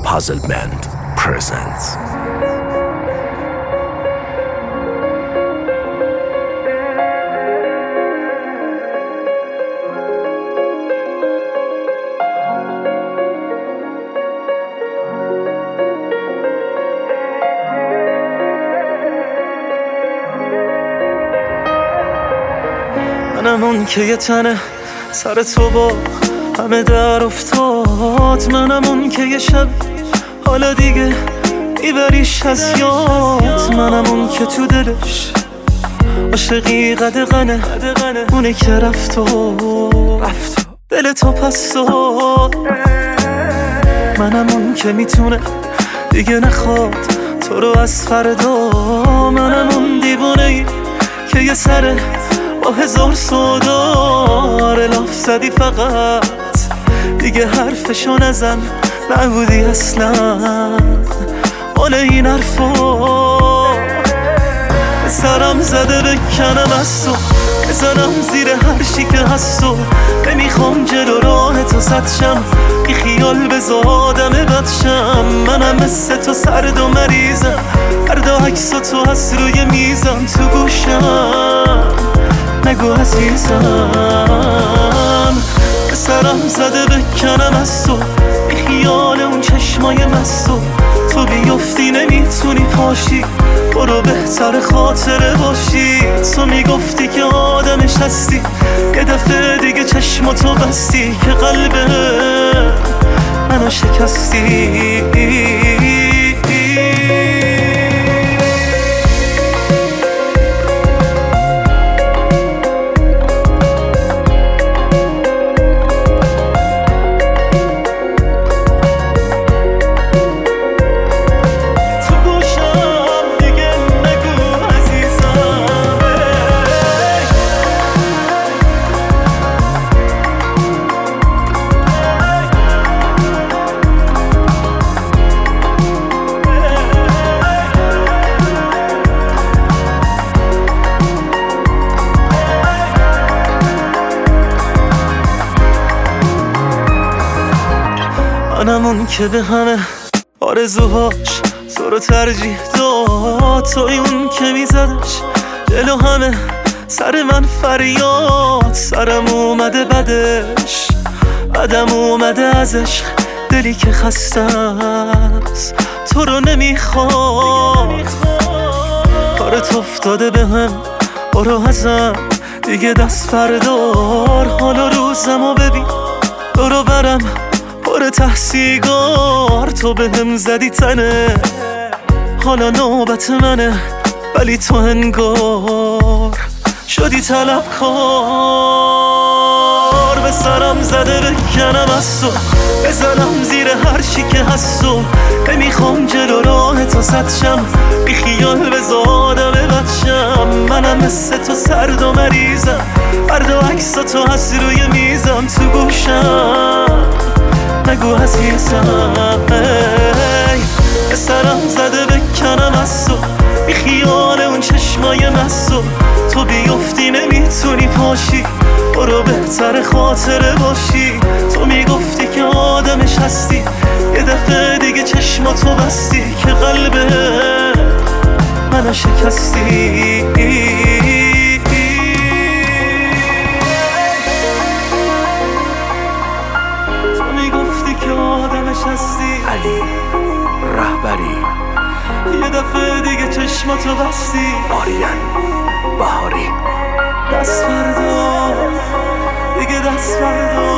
Puzzle Band presents. منم اون که یه تنه سر تو با همه در افتاد. منم اون که یه شب حالا دیگه میبریش از یاد. منم اون که تو دلش عاشقی قدغنه، اونه که رفت و دل تو پس داد. منم اون که میتونه دیگه نخواد تو رو از فردا. منم اون دیوانه‌ای که یه سره با هزار سودار لاف زدی فقط دیگه حرفشو نزن، نبودی اصلا مال این حرفا. سرم زده بکنم از تو، بزنم زیر هر چی که هست و نمیخوام جلو راه تو سد شم، بی خیال بذار آدم بدشم. منم مثل تو سرد و مریضم، هر عکس تو هست روی میزم تو گوشم، نگو عزیزم. سرم زده بکنم از تو، بی خیال اون چشمای مستو تو بیفتی نمیتونی پاشی، برو بهتر خاطره باشی. تو میگفتی که آدمش هستی، یه دفعه دیگه چشماتو بستی که قلب منو شکستی. منم اون که به همه آرزوهاش تو رو ترجیح داد. توی اون که میزدش جلو همه سر من فریاد. سرم اومده بدش، بدم اومده از عشق، دلی که خسته است تو رو نمیخواد. کارت افتاده به هم، برو ازم دیگه دست بردار. حالا روزمو ببین برو برم پر تحصیگار. تو به هم زدی تنه، حالا نوبت منه، ولی تو انگار شدی طلبکار. به سرم زده بکنم از تو، بزنم زیر هر چی که هست و نمیخوام جلو راه تو سد شم، بی خیال بذار آدم بدشم. منم مثل تو سرد و مریضم، هر عکس تو هست روی میزم تو گوشم، نگو عزیزم. به سرم زده بکنم از تو، بی خیال اون چشمای مستو تو بیفتی نمیتونی پاشی، برو بهتر خاطره باشی. تو میگفتی که آدمش هستی، یه دفعه دیگه چشماتو بستی که قلب منو شکستی. علی رهبری یه دفعه دیگه چشماتو بستی. آریان بهاری دست بردار دیگه، دست بردار.